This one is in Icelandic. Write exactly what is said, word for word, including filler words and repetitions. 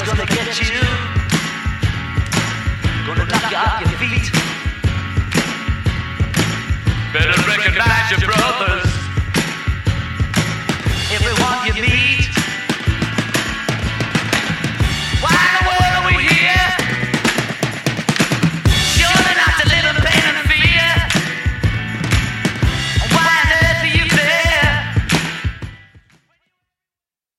gonna get you. Gonna knock you off your